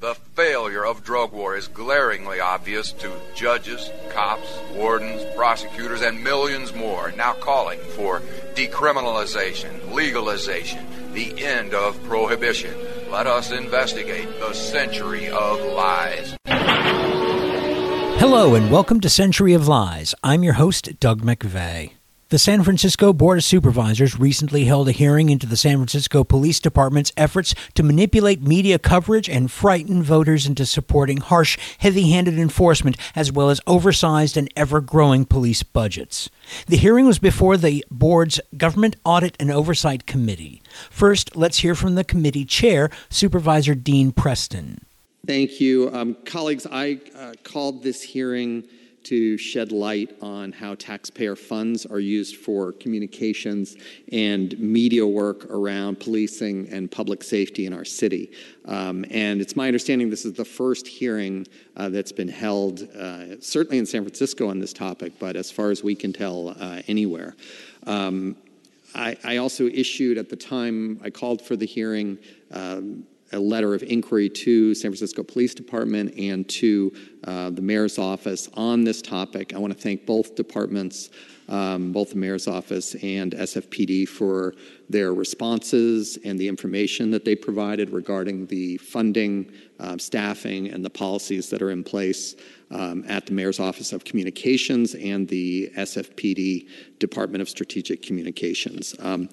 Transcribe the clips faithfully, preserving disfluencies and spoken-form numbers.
The failure of drug war is glaringly obvious to judges, cops, wardens, prosecutors, and millions more now calling for decriminalization, legalization, the end of prohibition. Let us investigate the century of lies. Hello and welcome to Century of Lies. I'm your host, Doug McVeigh. The San Francisco Board of Supervisors recently held a hearing into the San Francisco Police Department's efforts to manipulate media coverage and frighten voters into supporting harsh, heavy-handed enforcement as well as oversized and ever-growing police budgets. The hearing was before the board's Government Audit and Oversight Committee. First, let's hear from the committee chair, Supervisor Dean Preston. Thank you. Um, colleagues, I uh, called this hearing to shed light on how taxpayer funds are used for communications and media work around policing and public safety in our city. Um, and it's my understanding this is the first hearing uh, that's been held, uh, certainly in San Francisco on this topic, but as far as we can tell, uh, anywhere. Um, I, I also issued, at the time I called for the hearing, um, a letter of inquiry to San Francisco Police Department and to uh, the Mayor's Office on this topic. I want to thank both departments, um, both the Mayor's Office and S F P D, for their responses and the information that they provided regarding the funding, uh, staffing, and the policies that are in place um, at the Mayor's Office of Communications and the S F P D Department of Strategic Communications. Um,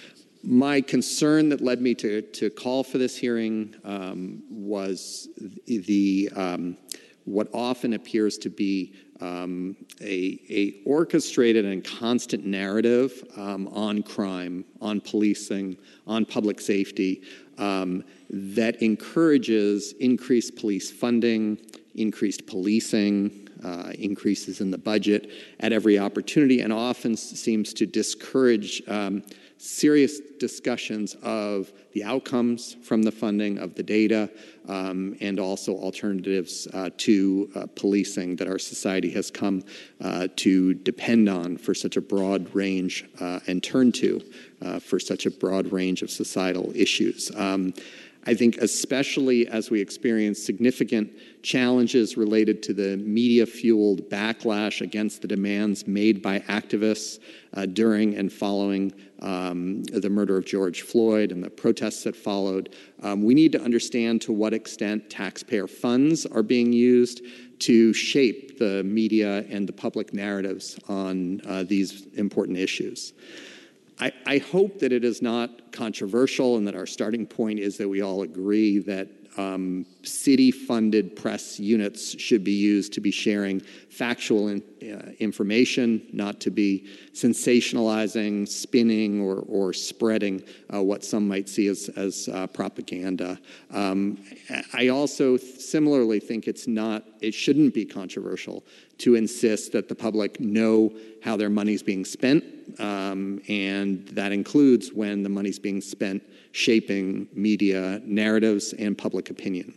My concern that led me to, to call for this hearing um, was the um, what often appears to be um, a, a orchestrated and constant narrative um, on crime, on policing, on public safety um, that encourages increased police funding, increased policing, uh, increases in the budget at every opportunity, and often seems to discourage um, serious discussions of the outcomes from the funding, of the data, um, and also alternatives uh, to uh, policing that our society has come uh, to depend on for such a broad range uh, and turn to uh, for such a broad range of societal issues. Um, I think especially as we experience significant challenges related to the media-fueled backlash against the demands made by activists uh, during and following um, the murder of George Floyd and the protests that followed, um, we need to understand to what extent taxpayer funds are being used to shape the media and the public narratives on uh, these important issues. I, I hope that it is not controversial and that our starting point is that we all agree that um, city-funded press units should be used to be sharing factual in, uh, information, not to be sensationalizing, spinning, or, or spreading uh, what some might see as, as uh, propaganda. Um, I also similarly think it's not, it shouldn't be controversial to insist that the public know how their money's being spent, um, and that includes when the money's being spent shaping media narratives and public opinion.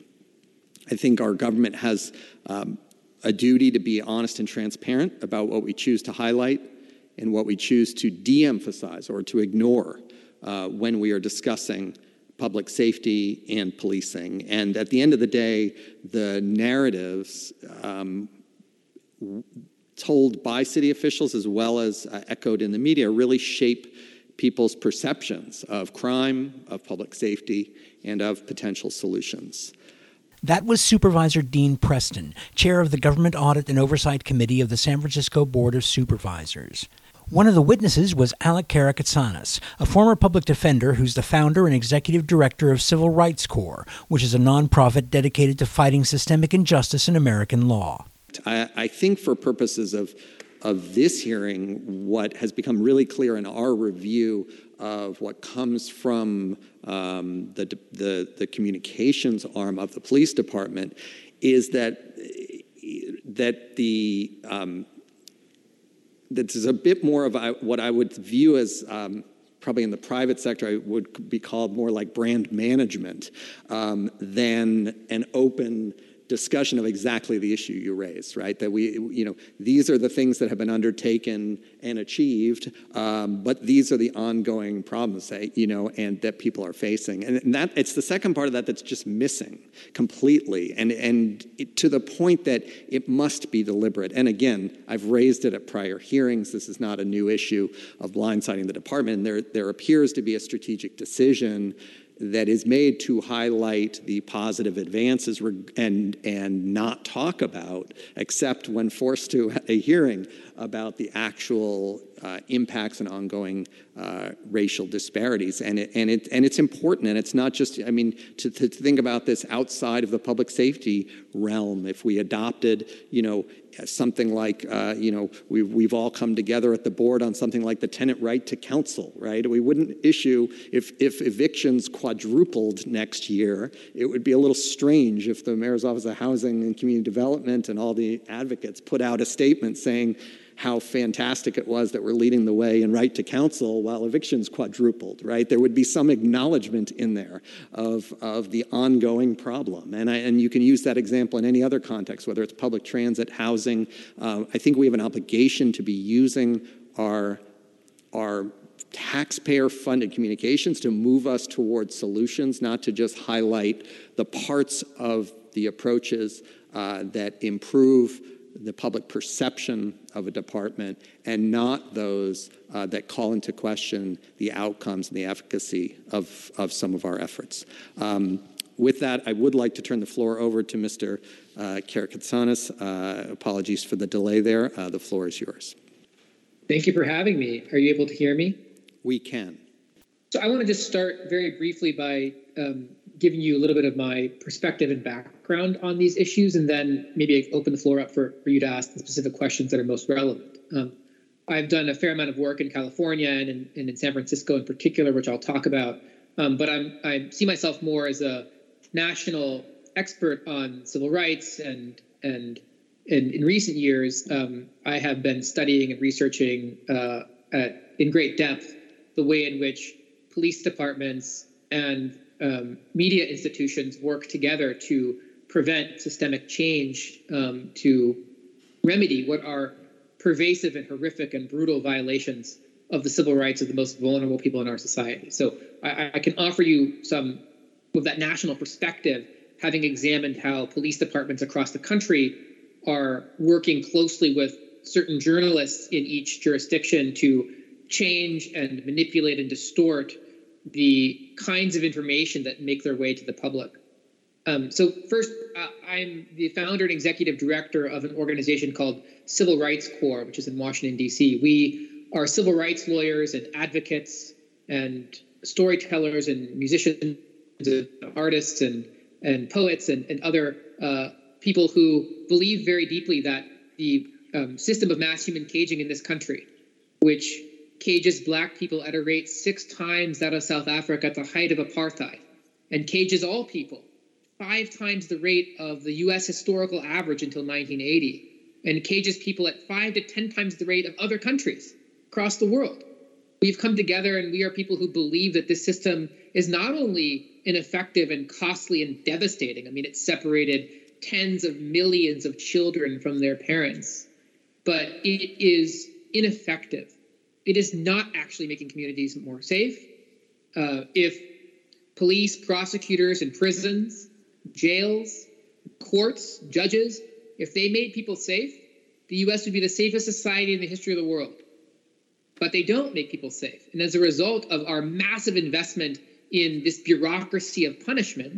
I think our government has um, a duty to be honest and transparent about what we choose to highlight and what we choose to de-emphasize or to ignore uh, when we are discussing public safety and policing. And at the end of the day, the narratives um, told by city officials as well as uh, echoed in the media really shape people's perceptions of crime, of public safety, and of potential solutions. That was Supervisor Dean Preston, chair of the Government Audit and Oversight Committee of the San Francisco Board of Supervisors. One of the witnesses was Alec Karakatsanis, a former public defender who's the founder and executive director of Civil Rights Corps, which is a nonprofit dedicated to fighting systemic injustice in American law. I, I think for purposes of of this hearing, what has become really clear in our review of what comes from um, the, the, the communications arm of the police department is that, that the um, that there's a bit more of what I would view as um, probably in the private sector, I would be called more like brand management um, than an open discussion of exactly the issue you raised, right? That we, you know, these are the things that have been undertaken and achieved, um, but these are the ongoing problems that, you know, and that people are facing. And, and that it's the second part of that that's just missing completely. And, and it, to the point that it must be deliberate. And again, I've raised it at prior hearings. This is not a new issue of blindsiding the department. There, there appears to be a strategic decision that is made to highlight the positive advances and, and not talk about, except when forced to a hearing, about the actual uh, impacts and ongoing uh, racial disparities. And it, and it and it's important, and it's not just, I mean, to, to think about this outside of the public safety realm. If we adopted, you know, something like, uh, you know, we've, we've all come together at the board on something like the tenant right to counsel, right? We wouldn't issue, if, if evictions quadrupled next year, it would be a little strange if the Mayor's Office of Housing and Community Development and all the advocates put out a statement saying how fantastic it was that we're leading the way in right to counsel while evictions quadrupled, right? There would be some acknowledgement in there of, of the ongoing problem. And, I, and you can use that example in any other context, whether it's public transit, housing. Uh, I think we have an obligation to be using our, our taxpayer-funded communications to move us towards solutions, not to just highlight the parts of the approaches uh, that improve the public perception of a department, and not those uh, that call into question the outcomes and the efficacy of, of some of our efforts. Um, with that, I would like to turn the floor over to Mister Uh, Karakatsanis. Uh, apologies for the delay there. Uh, the floor is yours. Thank you for having me. Are you able to hear me? We can. So I want to just start very briefly by um, giving you a little bit of my perspective and background on these issues, and then maybe open the floor up for, for you to ask the specific questions that are most relevant. Um, I've done a fair amount of work in California and in, and in San Francisco in particular, which I'll talk about, um, but I'm, I see myself more as a national expert on civil rights, and, and, and in recent years, um, I have been studying and researching uh, at, in great depth the way in which police departments and um, media institutions work together to prevent systemic change, um, to remedy what are pervasive and horrific and brutal violations of the civil rights of the most vulnerable people in our society. So I, I can offer you some of that national perspective, having examined how police departments across the country are working closely with certain journalists in each jurisdiction to change and manipulate and distort the kinds of information that make their way to the public. Um, so first, uh, I'm the founder and executive director of an organization called Civil Rights Corps, which is in Washington, D C. We are civil rights lawyers and advocates and storytellers and musicians and artists and, and poets and, and other uh, people who believe very deeply that the um, system of mass human caging in this country, which cages black people at a rate six times that of South Africa at the height of apartheid, and cages all people five times the rate of the U S historical average until nineteen eighty, and cages people at five to ten times the rate of other countries across the world. We've come together, and we are people who believe that this system is not only ineffective and costly and devastating. I mean, it's separated tens of millions of children from their parents, but it is ineffective. It is not actually making communities more safe. Uh, if police, prosecutors, and prisons, jails, courts, judges, if they made people safe, the U S would be the safest society in the history of the world. But they don't make people safe. And as a result of our massive investment in this bureaucracy of punishment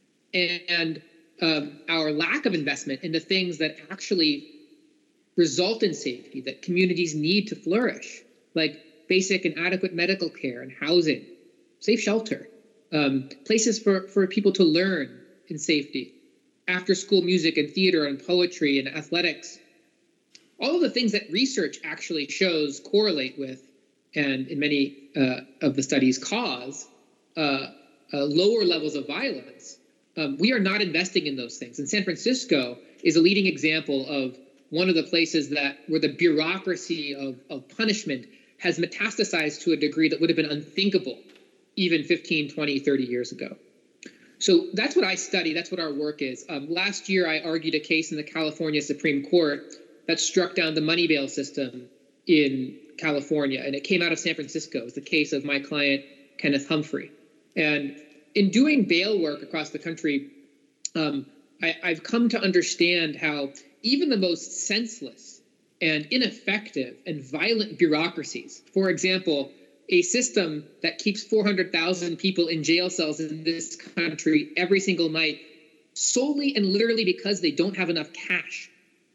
and um, our lack of investment in the things that actually result in safety, that communities need to flourish, like basic and adequate medical care and housing, safe shelter, um, places for, for people to learn in safety, after-school music and theater and poetry and athletics, all of the things that research actually shows correlate with, and in many uh, of the studies cause, uh, uh, lower levels of violence. Um, we are not investing in those things. And San Francisco is a leading example of one of the places that where the bureaucracy of, of punishment has metastasized to a degree that would have been unthinkable even fifteen, twenty, thirty years ago. So that's what I study. That's what our work is. Um, last year, I argued a case in the California Supreme Court that struck down the money bail system in California, and it came out of San Francisco. It was the case of my client, Kenneth Humphrey. And in doing bail work across the country, um, I, I've come to understand how even the most senseless and ineffective and violent bureaucracies, for example, a system that keeps four hundred thousand people in jail cells in this country every single night, solely and literally because they don't have enough cash.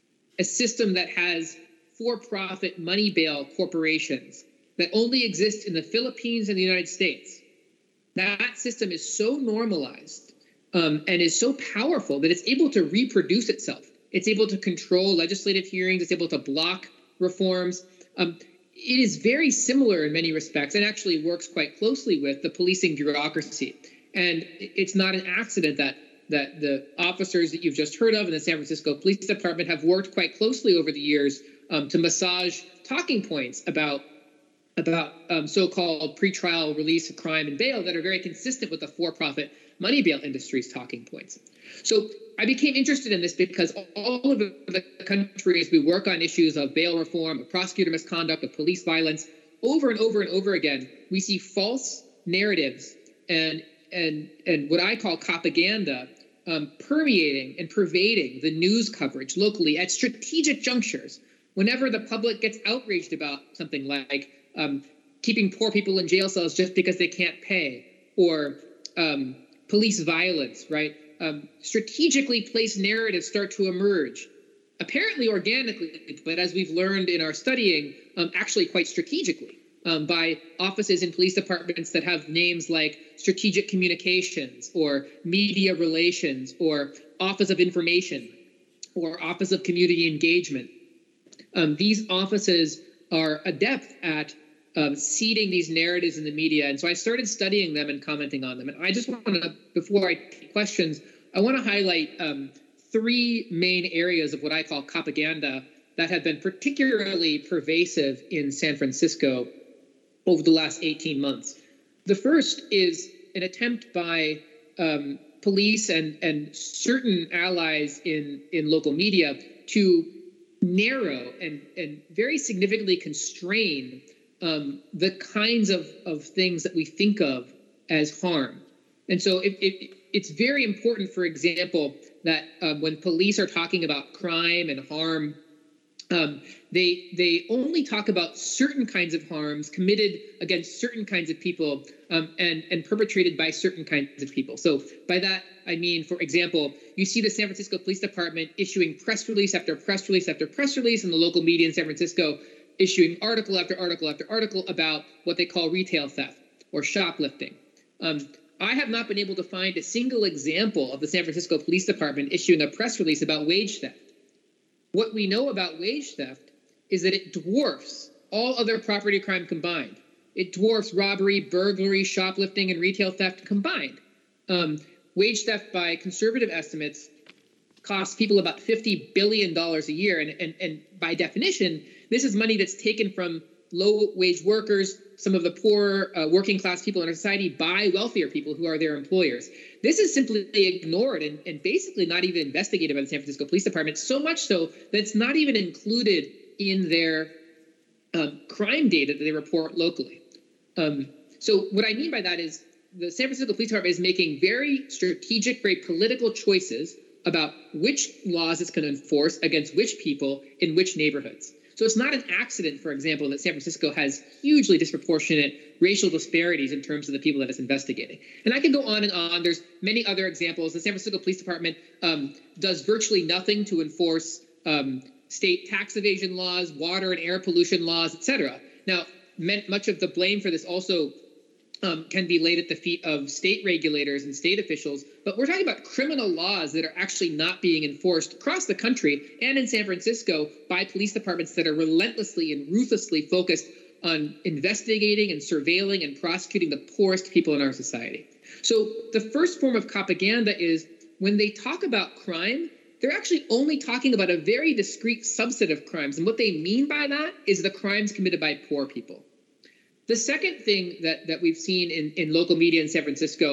A system that has for-profit money bail corporations that only exist in the Philippines and the United States. That system is so normalized um, and is so powerful that it's able to reproduce itself. It's able to control legislative hearings. It's able to block reforms. Um, it is very similar in many respects and actually works quite closely with the policing bureaucracy. And it's not an accident that that the officers that you've just heard of in the San Francisco Police Department have worked quite closely over the years um, to massage talking points about about um, so-called pretrial release of crime and bail that are very consistent with the for-profit money bail industry's talking points. So I became interested in this because all over the country, as we work on issues of bail reform, of prosecutor misconduct, of police violence, over and over and over again, we see false narratives and and and what I call propaganda um, permeating and pervading the news coverage locally at strategic junctures. Whenever the public gets outraged about something like um, keeping poor people in jail cells just because they can't pay, or um, police violence, right? Um, strategically placed narratives start to emerge, apparently organically, but as we've learned in our studying, um, actually quite strategically, um, by offices in police departments that have names like Strategic Communications or Media Relations or Office of Information or Office of Community Engagement. Um, these offices are adept at um, seeding these narratives in the media. And so I started studying them and commenting on them. And I just want to, before I take questions, I want to highlight um, three main areas of what I call propaganda that have been particularly pervasive in San Francisco over the last eighteen months. The first is an attempt by um, police and, and certain allies in, in local media to narrow and, and very significantly constrain um, the kinds of, of things that we think of as harm. And so it, it, it's very important, for example, that um, when police are talking about crime and harm, um, they they only talk about certain kinds of harms committed against certain kinds of people um, and, and perpetrated by certain kinds of people. So by that, I mean, for example, you see the San Francisco Police Department issuing press release after press release after press release, and the local media in San Francisco issuing article after article after article about what they call retail theft or shoplifting. Um, I have not been able to find a single example of the San Francisco Police Department issuing a press release about wage theft. What we know about wage theft is that it dwarfs all other property crime combined. It dwarfs robbery, burglary, shoplifting, and retail theft combined. Um, wage theft, by conservative estimates, costs people about fifty billion dollars a year. And, and, and by definition, this is money that's taken from low-wage workers, some of the poor uh, working-class people in our society, by wealthier people who are their employers. This is simply ignored and, and basically not even investigated by the San Francisco Police Department, so much so that it's not even included in their um, crime data that they report locally. Um, so what I mean by that is the San Francisco Police Department is making very strategic, very political choices about which laws it's going to enforce against which people in which neighborhoods. So it's not an accident, for example, that San Francisco has hugely disproportionate racial disparities in terms of the people that it's investigating. And I can go on and on. There's many other examples. The San Francisco Police Department um, does virtually nothing to enforce um, state tax evasion laws, water and air pollution laws, et cetera. Now, much of the blame for this also Um, can be laid at the feet of state regulators and state officials. But we're talking about criminal laws that are actually not being enforced across the country and in San Francisco by police departments that are relentlessly and ruthlessly focused on investigating and surveilling and prosecuting the poorest people in our society. So the first form of propaganda is when they talk about crime, they're actually only talking about a very discrete subset of crimes. And what they mean by that is the crimes committed by poor people. The second thing that, that we've seen in, in local media in San Francisco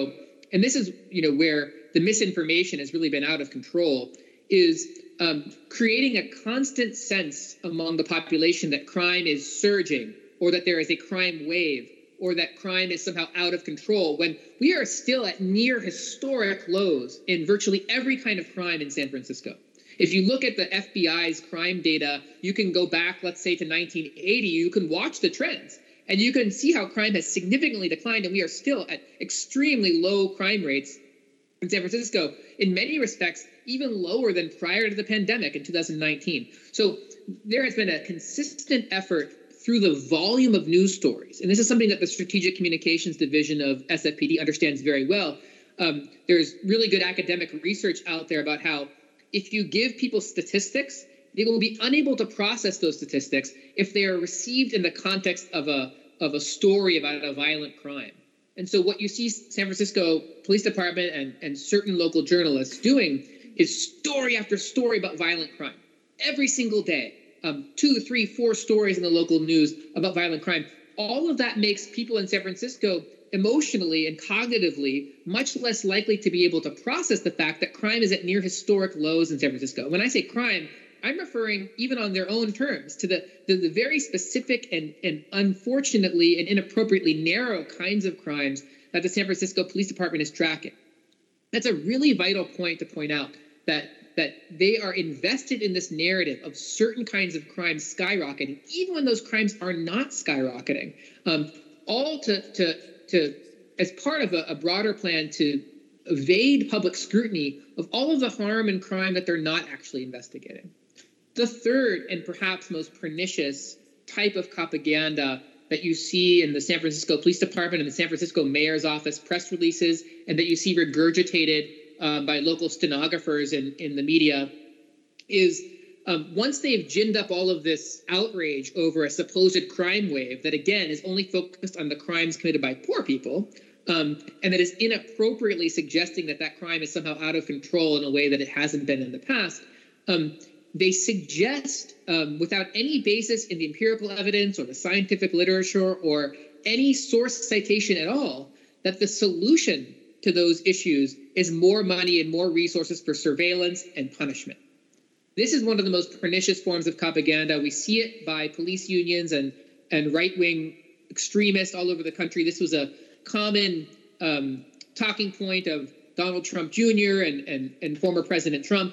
and this is, you know, where the misinformation has really been out of control, is um, creating a constant sense among the population that crime is surging, or that there is a crime wave, or that crime is somehow out of control, when we are still at near historic lows in virtually every kind of crime in San Francisco. If you look at the F B I's crime data, you can go back, let's say, to nineteen eighty, you can watch the trends, and you can see how crime has significantly declined, and we are still at extremely low crime rates in San Francisco, in many respects, even lower than prior to the pandemic in two thousand nineteen. So there has been a consistent effort through the volume of news stories, and this is something that the Strategic Communications Division of S F P D understands very well. Um, there's really good academic research out there about how if you give people statistics, they will be unable to process those statistics if they are received in the context of a of a story about a violent crime. And so what you see San Francisco Police Department and, and certain local journalists doing is story after story about violent crime. Every single day, um, two, three, four stories in the local news about violent crime. All of that makes people in San Francisco emotionally and cognitively much less likely to be able to process the fact that crime is at near historic lows in San Francisco. When I say crime, I'm referring, even on their own terms, to the, the, the very specific and, and unfortunately and inappropriately narrow kinds of crimes that the San Francisco Police Department is tracking. That's a really vital point to point out, that, that they are invested in this narrative of certain kinds of crimes skyrocketing, even when those crimes are not skyrocketing, um, all to, to, to as part of a, a broader plan to evade public scrutiny of all of the harm and crime that they're not actually investigating. The third and perhaps most pernicious type of propaganda that you see in the San Francisco Police Department and the San Francisco Mayor's Office press releases, and that you see regurgitated uh, by local stenographers in, in the media, is um, once they've ginned up all of this outrage over a supposed crime wave that, again, is only focused on the crimes committed by poor people, um, and that is inappropriately suggesting that that crime is somehow out of control in a way that it hasn't been in the past, um, they suggest, um, without any basis in the empirical evidence or the scientific literature or any source citation at all, that the solution to those issues is more money and more resources for surveillance and punishment. This is one of the most pernicious forms of propaganda. We see it by police unions and, and right-wing extremists all over the country. This was a common um, talking point of Donald Trump Junior and, and, and former President Trump.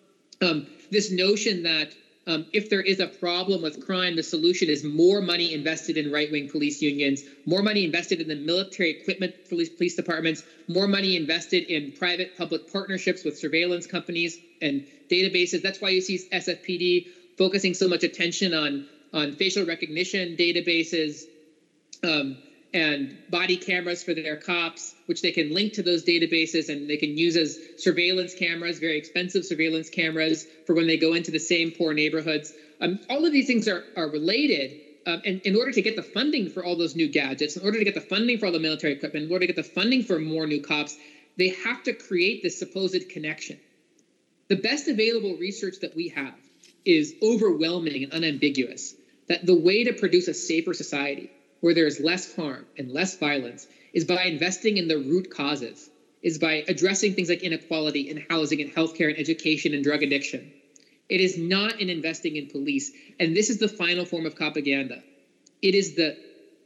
Um, this notion that um, if there is a problem with crime, the solution is more money invested in right-wing police unions, more money invested in the military equipment for police, police departments, more money invested in private-public partnerships with surveillance companies and databases. That's why you see S F P D focusing so much attention on, on facial recognition databases, um, and body cameras for their cops, which they can link to those databases and they can use as surveillance cameras, very expensive surveillance cameras, for when they go into the same poor neighborhoods. Um, all of these things are, are related. Um, and in order to get the funding for all those new gadgets, in order to get the funding for all the military equipment, in order to get the funding for more new cops, they have to create this supposed connection. The best available research that we have is overwhelming and unambiguous, that the way to produce a safer society where there is less harm and less violence is by investing in the root causes, is by addressing things like inequality in housing and healthcare and education and drug addiction. It is not in investing in police. And this is the final form of propaganda. It is the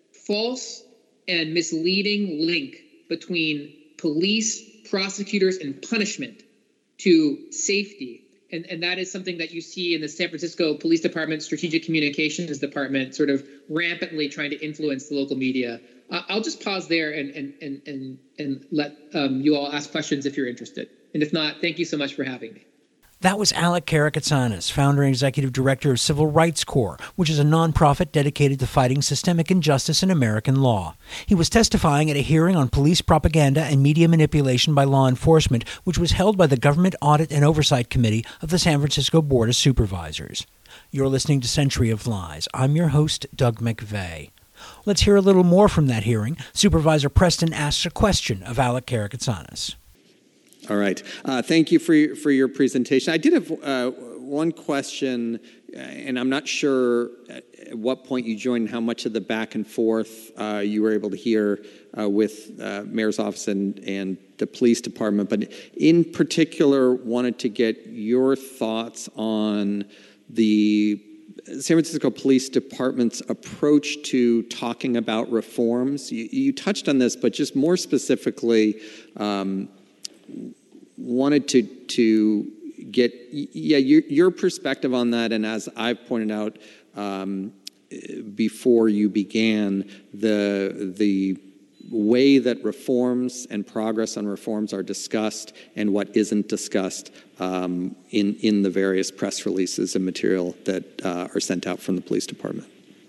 false and misleading link between police, prosecutors, and punishment to safety. And, and that is something that you see in the San Francisco Police Department, Strategic Communications Department, sort of rampantly trying to influence the local media. Uh, I'll just pause there and and and and, and let um, you all ask questions if you're interested. And if not, thank you so much for having me. That was Alec Karakatsanis, founder and executive director of Civil Rights Corps, which is a nonprofit dedicated to fighting systemic injustice in American law. He was testifying at a hearing on police propaganda and media manipulation by law enforcement, which was held by the Government Audit and Oversight Committee of the San Francisco Board of Supervisors. You're listening to Century of Lies. I'm your host, Doug McVeigh. Let's hear a little more from that hearing. Supervisor Preston asks a question of Alec Karakatsanis. All right. Uh, thank you for your, for your presentation. I did have uh, one question, and I'm not sure at what point you joined, how much of the back and forth uh, you were able to hear uh, with uh, Mayor's office and, and the police department, but in particular wanted to get your thoughts on the San Francisco Police Department's approach to talking about reforms. You, you touched on this, but just more specifically, um, wanted to to get yeah your, your perspective on that. And as I've pointed out um, before you began, the the way that reforms and progress on reforms are discussed and what isn't discussed um, in, in the various press releases and material that uh, are sent out from the police department.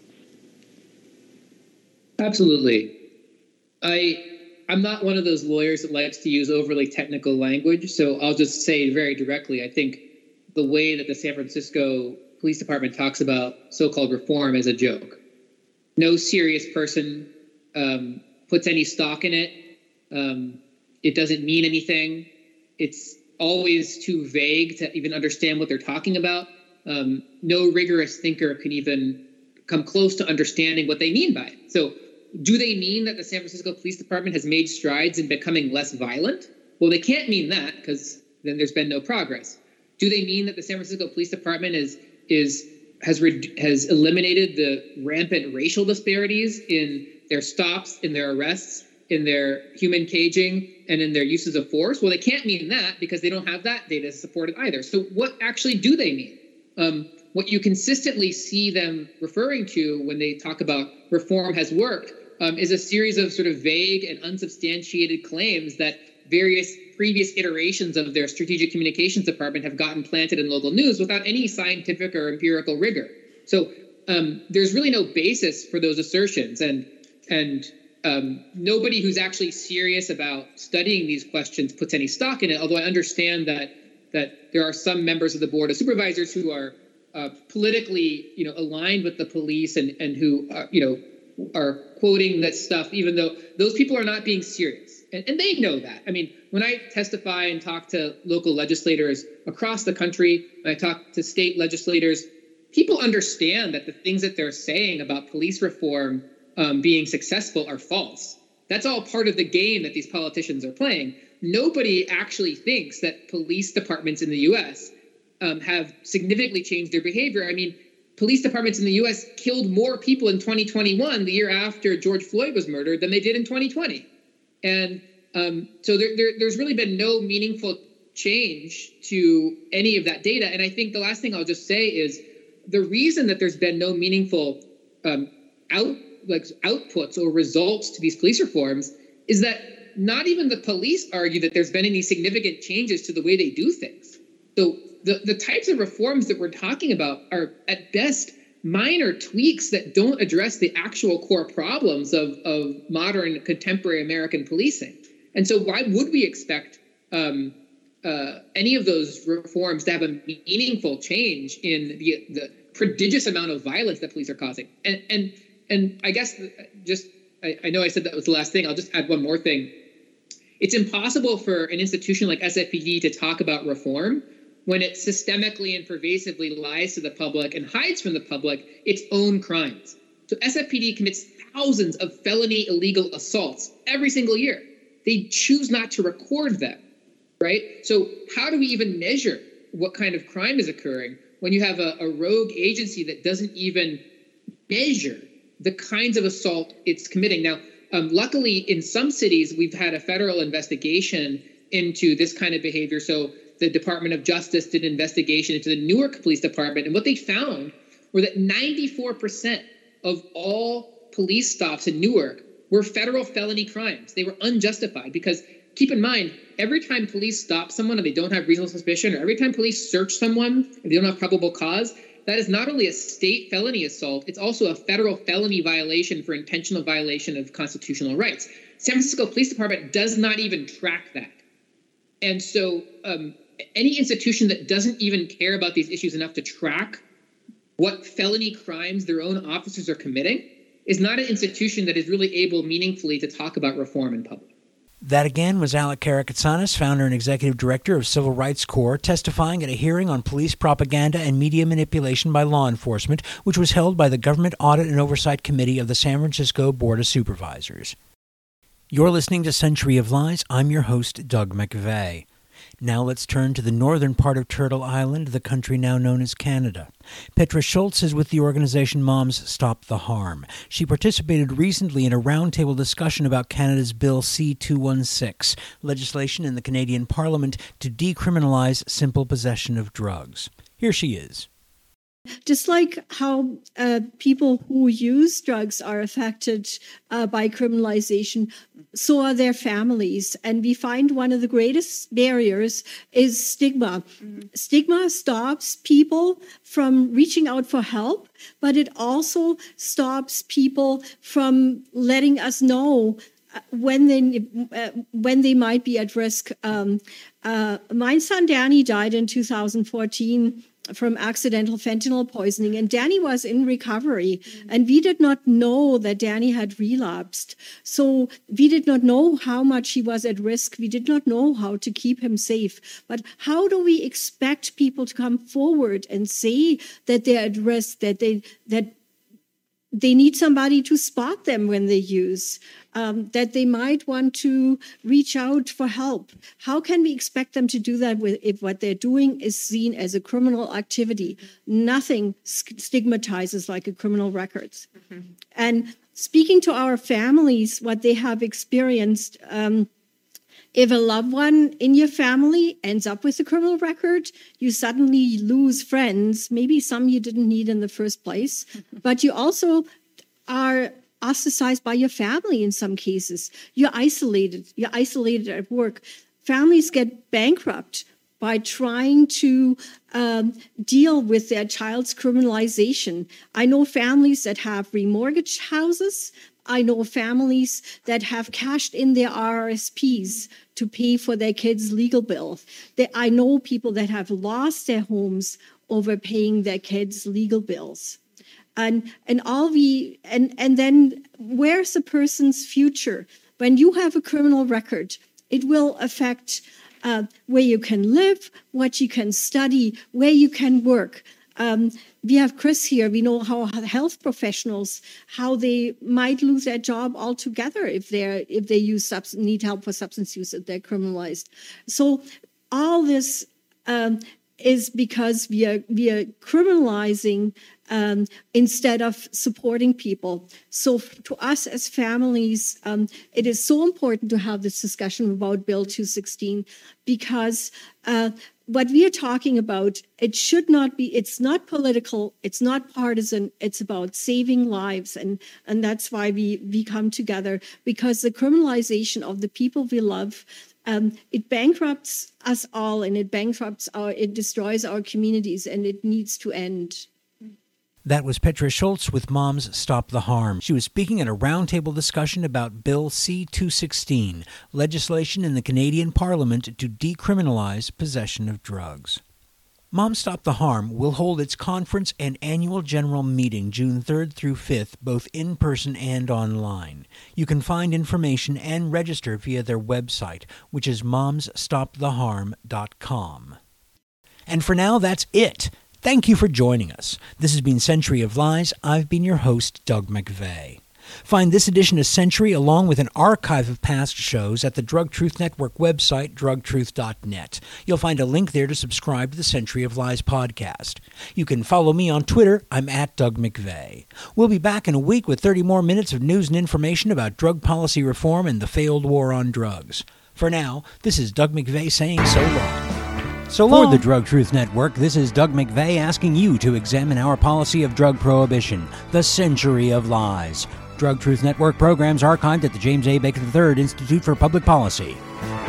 Absolutely. I, I'm not one of those lawyers that likes to use overly technical language, so I'll just say very directly, I think the way that the San Francisco Police Department talks about so-called reform is a joke. No serious person um, puts any stock in it. Um, it doesn't mean anything. It's always too vague to even understand what they're talking about. Um, no rigorous thinker can even come close to understanding what they mean by it. So do they mean that the San Francisco Police Department has made strides in becoming less violent? Well, they can't mean that because then there's been no progress. Do they mean that the San Francisco Police Department is is has re- has eliminated the rampant racial disparities in their stops, in their arrests, in their human caging, and in their uses of force? Well, they can't mean that because they don't have that data to support it either. So what actually do they mean? Um, what you consistently see them referring to when they talk about reform has worked um, is a series of sort of vague and unsubstantiated claims that various previous iterations of their strategic communications department have gotten planted in local news without any scientific or empirical rigor. So um, there's really no basis for those assertions. And And um, nobody who's actually serious about studying these questions puts any stock in it, although I understand that that there are some members of the Board of Supervisors who are uh, politically, you know, aligned with the police and, and who, are, you know, are quoting that stuff, even though those people are not being serious. And, and they know that. I mean, when I testify and talk to local legislators across the country, when I talk to state legislators, people understand that the things that they're saying about police reform Um, being successful are false. That's all part of the game that these politicians are playing. Nobody actually thinks that police departments in the U S um, have significantly changed their behavior. I mean, police departments in the U S killed more people in twenty twenty-one, the year after George Floyd was murdered, than they did in twenty twenty. And um, so there, there, there's really been no meaningful change to any of that data. And I think the last thing I'll just say is the reason that there's been no meaningful um, out like outputs or results to these police reforms is that not even the police argue that there's been any significant changes to the way they do things. So the, the types of reforms that we're talking about are at best minor tweaks that don't address the actual core problems of, of modern contemporary American policing. And so why would we expect um, uh, any of those reforms to have a meaningful change in the, the prodigious amount of violence that police are causing? And, and And I guess just, I, I know I said that was the last thing. I'll just add one more thing. It's impossible for an institution like S F P D to talk about reform when it systemically and pervasively lies to the public and hides from the public its own crimes. So S F P D commits thousands of felony illegal assaults every single year. They choose not to record them, right? So how do we even measure what kind of crime is occurring when you have a, a rogue agency that doesn't even measure the kinds of assault it's committing? Now, um, luckily, in some cities, we've had a federal investigation into this kind of behavior. So the Department of Justice did an investigation into the Newark Police Department. And what they found were that ninety-four percent of all police stops in Newark were federal felony crimes. They were unjustified because, keep in mind, every time police stop someone and they don't have reasonable suspicion, or every time police search someone and they don't have probable cause, that is not only a state felony assault, it's also a federal felony violation for intentional violation of constitutional rights. San Francisco Police Department does not even track that. And so um, any institution that doesn't even care about these issues enough to track what felony crimes their own officers are committing is not an institution that is really able meaningfully to talk about reform in public. That again was Alec Karakatsanis, founder and executive director of Civil Rights Corps, testifying at a hearing on police propaganda and media manipulation by law enforcement, which was held by the Government Audit and Oversight Committee of the San Francisco Board of Supervisors. You're listening to Century of Lies. I'm your host, Doug McVeigh. Now let's turn to the northern part of Turtle Island, the country now known as Canada. Petra Schultz is with the organization Moms Stop the Harm. She participated recently in a roundtable discussion about Canada's Bill C two sixteen, legislation in the Canadian Parliament to decriminalize simple possession of drugs. Here she is. Just like how uh, people who use drugs are affected uh, by criminalization, so are their families. And we find one of the greatest barriers is stigma. Mm-hmm. Stigma stops people from reaching out for help, but it also stops people from letting us know when they uh, when they might be at risk. Um, uh, my son Danny died in two thousand fourteen from accidental fentanyl poisoning, and Danny was in recovery, mm-hmm. and we did not know that Danny had relapsed. So we did not know how much he was at risk. We did not know how to keep him safe. But how do we expect people to come forward and say that they're at risk, that they that they need somebody to spot them when they use, um, that they might want to reach out for help? How can we expect them to do that with, if what they're doing is seen as a criminal activity? Nothing stigmatizes like a criminal record. Mm-hmm. And speaking to our families, what they have experienced, um, if a loved one in your family ends up with a criminal record, you suddenly lose friends, maybe some you didn't need in the first place, but you also are ostracized by your family in some cases. You're isolated. You're isolated at work. Families get bankrupt by trying to um, deal with their child's criminalization. I know families that have remortgaged houses. I know families that have cashed in their R R S Ps to pay for their kids' legal bills. I know people that have lost their homes over paying their kids' legal bills. And and all we and, and then where's the person's future? When you have a criminal record, it will affect uh, where you can live, what you can study, where you can work. Um, we have Chris here. We know how health professionals, how they might lose their job altogether if they're if they use subs- need help for substance use, if they're criminalized. So all this um, is because we are we are criminalizing um, instead of supporting people. So to us as families, um, it is so important to have this discussion about Bill two sixteen because. Uh, What we are talking about, it should not be, it's not political, it's not partisan, it's about saving lives. And, and that's why we, we come together, because the criminalization of the people we love, um, it bankrupts us all, and it bankrupts our, it destroys our communities, and it needs to end. That was Petra Schultz with Moms Stop the Harm. She was speaking at a roundtable discussion about Bill C two sixteen, legislation in the Canadian Parliament to decriminalize possession of drugs. Moms Stop the Harm will hold its conference and annual general meeting June third through fifth, both in person and online. You can find information and register via their website, which is moms stop the harm dot com. And for now, that's it. Thank you for joining us. This has been Century of Lies. I've been your host, Doug McVeigh. Find this edition of Century along with an archive of past shows at the Drug Truth Network website, drug truth dot net. You'll find a link there to subscribe to the Century of Lies podcast. You can follow me on Twitter. I'm at Doug McVeigh. We'll be back in a week with thirty more minutes of news and information about drug policy reform and the failed war on drugs. For now, this is Doug McVeigh saying so long. So long. For the Drug Truth Network, this is Doug McVeigh asking you to examine our policy of drug prohibition, the Century of Lies. Drug Truth Network programs archived at the James A. Baker the third Institute for Public Policy.